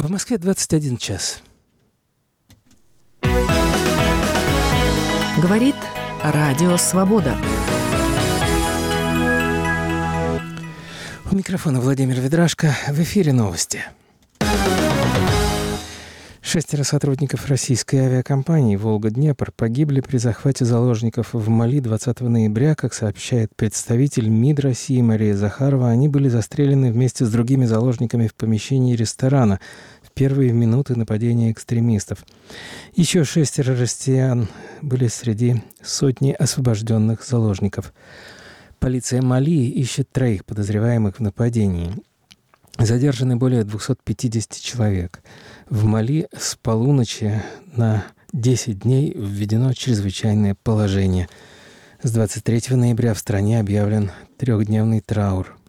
В Москве 21 час. Говорит Радио Свобода. У микрофона Владимир Ведрашко. В эфире новости. 6 сотрудников российской авиакомпании «Волга-Днепр» погибли при захвате заложников в Мали 20 ноября. Как сообщает представитель МИД России Мария Захарова, они были застрелены вместе с другими заложниками в помещении ресторана в первые минуты нападения экстремистов. Еще 6 россиян были среди сотни освобожденных заложников. Полиция Мали ищет 3 подозреваемых в нападении. Задержаны более 250 человек. В Мали с полуночи на 10 дней введено чрезвычайное положение. С 23 ноября в стране объявлен 3-дневный траур.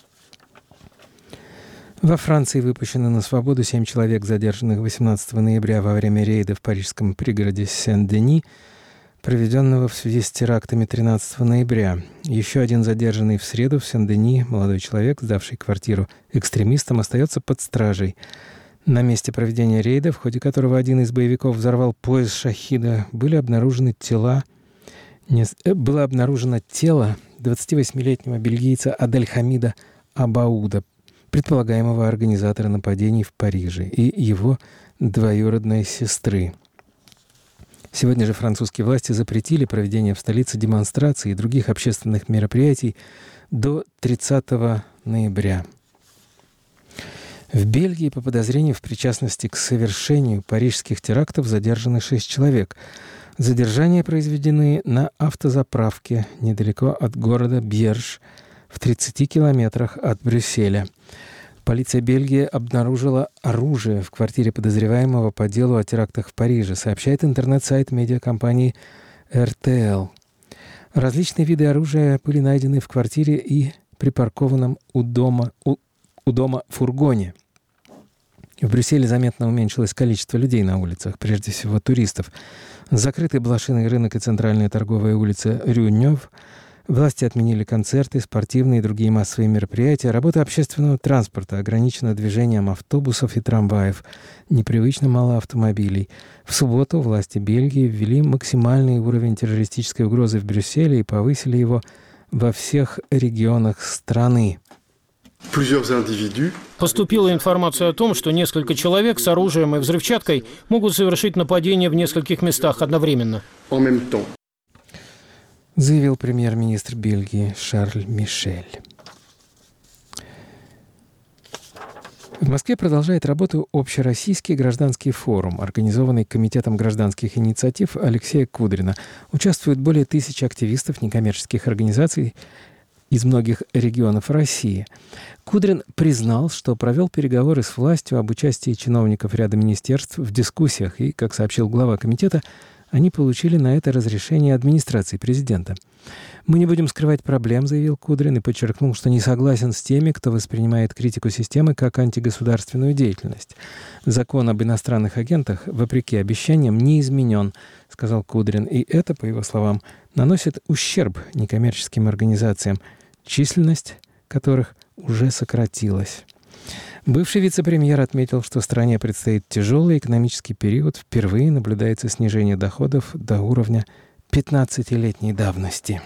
Во Франции выпущены на свободу 7 человек, задержанных 18 ноября во время рейда в парижском пригороде Сен-Дени, проведенного в связи с терактами 13 ноября. Еще один задержанный в среду в Сен-Дени, молодой человек, сдавший квартиру экстремистам, остается под стражей. На месте проведения рейда, в ходе которого один из боевиков взорвал пояс шахида, было обнаружено тело 28-летнего бельгийца Адельхамида Абауда, предполагаемого организатора нападений в Париже, и его двоюродной сестры. Сегодня же французские власти запретили проведение в столице демонстраций и других общественных мероприятий до 30 ноября. В Бельгии по подозрению в причастности к совершению парижских терактов задержаны 6 человек. Задержания произведены на автозаправке недалеко от города Бьерж, в 30 километрах от Брюсселя. Полиция Бельгии обнаружила оружие в квартире подозреваемого по делу о терактах в Париже, сообщает интернет-сайт медиакомпании RTL. Различные виды оружия были найдены в квартире и припаркованном у дома фургоне. В Брюсселе заметно уменьшилось количество людей на улицах, прежде всего туристов. Закрытый блошиный рынок и центральная торговая улица Рю-Нёв. Власти отменили концерты, спортивные и другие массовые мероприятия. Работа общественного транспорта ограничена движением автобусов и трамваев. Непривычно мало автомобилей. В субботу власти Бельгии ввели максимальный уровень террористической угрозы в Брюсселе и повысили его во всех регионах страны. Поступила информация о том, что несколько человек с оружием и взрывчаткой могут совершить нападение в нескольких местах одновременно. Заявил премьер-министр Бельгии Шарль Мишель. В Москве продолжает работу Общероссийский гражданский форум, организованный Комитетом гражданских инициатив Алексея Кудрина. Участвуют более 1000 активистов некоммерческих организаций из многих регионов России. Кудрин признал, что провел переговоры с властью об участии чиновников ряда министерств в дискуссиях, и, как сообщил глава комитета, они получили на это разрешение администрации президента. «Мы не будем скрывать проблем», — заявил Кудрин и подчеркнул, что не согласен с теми, кто воспринимает критику системы как антигосударственную деятельность. «Закон об иностранных агентах, вопреки обещаниям, не изменен», — сказал Кудрин, и это, по его словам, наносит ущерб некоммерческим организациям, численность которых уже сократилась. Бывший вице-премьер отметил, что стране предстоит тяжелый экономический период. Впервые наблюдается снижение доходов до уровня 15-летней давности.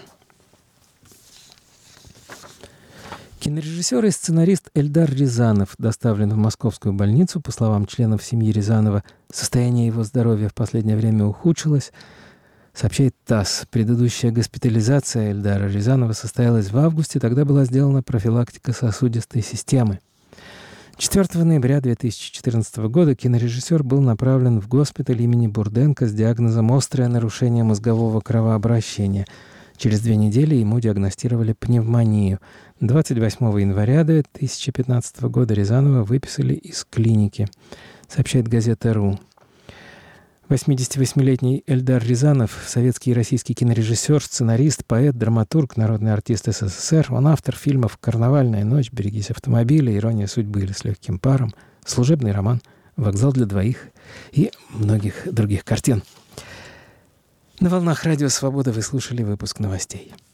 Кинорежиссер и сценарист Эльдар Рязанов доставлен в московскую больницу. По словам членов семьи Рязанова, состояние его здоровья в последнее время ухудшилось. Сообщает ТАСС. Предыдущая госпитализация Эльдара Рязанова состоялась в августе. Тогда была сделана профилактика сосудистой системы. 4 ноября 2014 года кинорежиссер был направлен в госпиталь имени Бурденко с диагнозом «острое нарушение мозгового кровообращения». Через 2 недели ему диагностировали пневмонию. 28 января 2015 года Рязанова выписали из клиники, сообщает газета «РУ». 88-летний Эльдар Рязанов, советский и российский кинорежиссер, сценарист, поэт, драматург, народный артист СССР. Он автор фильмов «Карнавальная ночь», «Берегись автомобиля», «Ирония судьбы» или «С легким паром», «Служебный роман», «Вокзал для двоих» и многих других картин. На волнах Радио Свобода вы слушали выпуск новостей.